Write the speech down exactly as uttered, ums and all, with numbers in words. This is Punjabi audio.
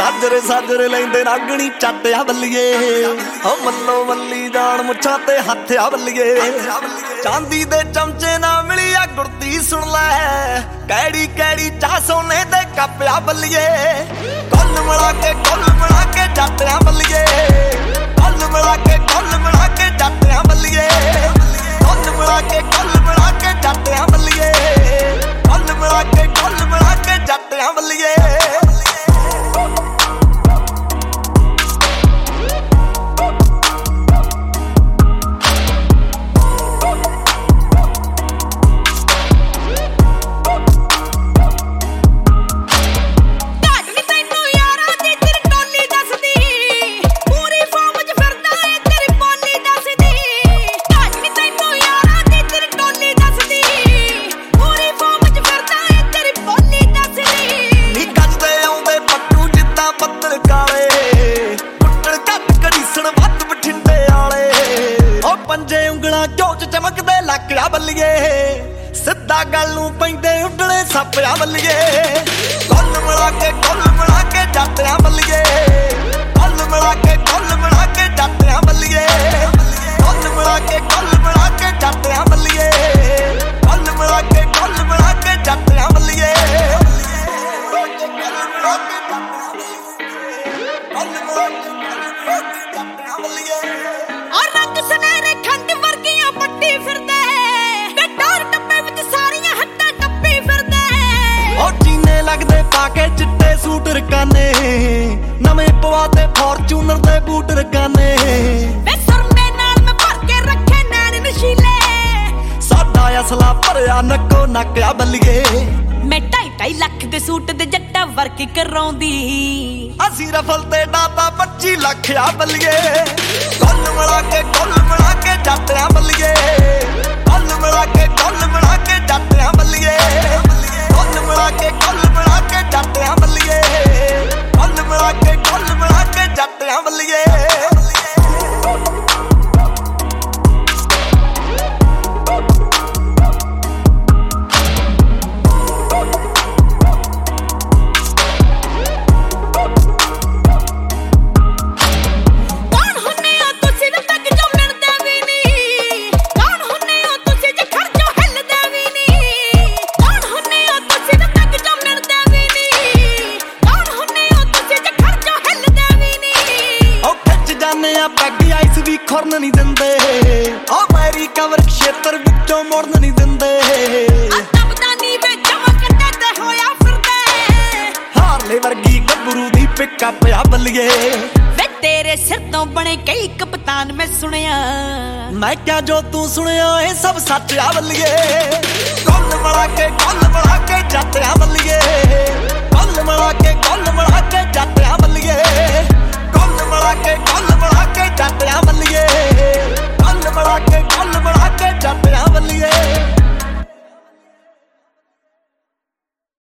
ਸਾਜਰੇ ਸਾਜਰੇ ਲੈਂਦੇ ਨਾਗਣੀ ਚੱਟਿਆ ਬੱਲੀਏ ਹੋ ਮੱਲੋ ਮੱਲੀ ਜਾਣ ਮੁੱਛਾਂ ਤੇ ਹੱਥਿਆ ਬੱਲੀਏ ਚਾਂਦੀ ਦੇ ਚਮਚੇ ਨਾ ਮਿਲੀ ਆ ਗੁਰਤੀ ਸੁਣ ਲੈ ਕੈੜੀ ਕੈੜੀ ਚਾਹ ਸੋਨੇ ਦੇ ਕੱਪਿਆ ਬੱਲੀਏ ਕੁੱਲ ਮਿਲਾ ਕੇ ਕੁੱਲ ਮਿਲਾ ਕੇ ਚੱਟਿਆ ਬੱਲੀਏ ਕੁੱਲ ਮਿਲਾ ਕੇ ਕੁੱਲ ਮਿਲਾ ਕੇ ਚੱਟਿਆ ਬੱਲੀਏ ਕੁੱਲ ਮਿਲਾ ਕੇ ਕੁੱਲ ਮਿਲਾ ਕੇ ਚੱਟਿਆ ਬੱਲੀਏ ਕੁੱਲ ਮਿਲਾ ਕੇ ਕੁੱਲ ਮਿਲਾ ਕੇ ਚੱਟਿਆ ਬੱਲੀਏ ਪੰਜੇ ਉਂਗਲਾਂ ਝੋਚ ਚਮਕਦੇ ਲੱਕੜਾ ਬੱਲੀਏ ਸਿੱਧਾ ਗੱਲ ਨੂੰ ਪੈਂਦੇ ਉੱਡਣੇ ਸੱਪਿਆ ਬੱਲੀਏ ਕੁੱਲ ਮਿਲਾ ਕੇ ਕੁੱਲ ਮਿਲਾ ਕੇ ਜੱਟਿਆ ਬੱਲੀਏ ਕੁੱਲ ਮਿਲਾ ਕੇ ਕੁੱਲ ਮਿਲਾ ਕੇ ਜੱਟਿਆ ਬੱਲੀਏ ਕੁੱਲ ਮਿਲਾ ਕੇ ਕੁੱਲ ਮਿਲਾ ਕੇ ਜੱਟਿਆ ਬੱਲੀਏ ਕੁੱਲ ਮਿਲਾ ਕੇ ਕੁੱਲ ਮਿਲਾ ਕੇ ਜੱਟਿਆ ਬੱਲੀਏ ਔਰ ਰੰਗ ਸੁਨਹਿਰੇ ਖੰਡ ਵਰਗੀਆਂ ਪੱਟੀ ਫਿਰਦੇ ਤੇ ਟੌਰ ਟੱਪੇ ਵਿੱਚ ਸਾਰੀਆਂ ਹੱਟਾਂ ਟੱਪੀ ਫਿਰਦੇ ਉਹ ਚੀਨੇ ਲੱਗਦੇ ਪਾ ਕੇ ਚਿੱਟੇ ਸੂਟ ਰਕਾਨੇ ਨਵੇਂ ਪਵਾ ਤੇ ਫੋਰਚੂਨਰ ਦੇ ਬੂਟ ਰਕਾਨੇ ਵੇ ਸੁਰਮੇ ਨਾਲ ਮੈਂ ਭਰ ਕੇ ਰੱਖੇ ਨੈਣ ਨਸ਼ੀਲੇ ਸਾਡਾ ਅਸਲਾ ਭਰਿਆ ਨੱਕੋ ਨੱਕਿਆ ਬੱਲੀਏ ਮੈਂ ਢਾਈ ਢਾਈ ਲੱਖ ਦੇ ਸੂਟ ਦੇ ਜੱਟਾ ਵਰਕ ਕਰਾਉਂਦੀ ਅਸੀਂ ਰਫਲ ਤੇ ਡਾਤਾ ਪੱਚੀ ਲੱਖ ਆ ਬੱਲੀਏ ਕੁੱਲ ਮਿਲਾ ਕੇ ਕੁੱਲ ਮਿਲਾ ਕੇ ਜੱਟਿਆ ਬੱਲੀਏ ਕੁੱਲ ਮਿਲਾ ਕੇ ਕੁੱਲ ਮਿਲਾ ਕੇ ਜੱਟਿਆ ਬੱਲੀਏ ਕੁੱਲ ਮਿਲਾ ਕੇ ਕੁੱਲ ਮਿਲਾ ਕੇ ਜੱਟਿਆ ਬੱਲੀਏ ਕੁੱਲ ਮਿਲਾ ਕੇ ਕੁੱਲ ਮਿਲਾ ਕੇ ਜੱਟਿਆ ਬੱਲੀਏ ਪੈਗੀ ਆਈਸ ਵੀ ਖੁਰਨ ਨਹੀਂ ਦਿੰਦੇ ਓ ਮੈਰੀ ਕਵਰ ਖੇਤਰ ਵਿੱਚੋਂ ਮੁੜਨ ਨਹੀਂ ਦਿੰਦੇ ਅਤਬਦਾ ਨੀ ਵਿੱਚ ਜਮਕਟੇ ਤੇ ਹੋਇਆ ਫਿਰਦੇ ਹਾਰਲੇ ਵਰਗੀ ਗੱਭਰੂ ਦੀ ਪਿਕਅਪ ਆ ਬੱਲੀਏ ਵੇ ਤੇਰੇ ਸਿਰ ਤੋਂ ਬਣੇ ਕਈ ਕਪਤਾਨ ਮੈਂ ਸੁਣਿਆ ਮੈਂ ਕਿਹਾ ਜੋ ਤੂੰ ਸੁਣਿਆ ਇਹ ਸਭ ਸੱਚ ਆ ਬੱਲੀਏ ਕੁੱਲ ਮਿਲਾ ਕੇ ਕੁੱਲ ਮਿਲਾ ਕੇ ਜੱਟਿਆ ਬੱਲੀਏ ਕੁੱਲ ਮਿਲਾ ਕੇ ਕੁੱਲ ਮਿਲਾ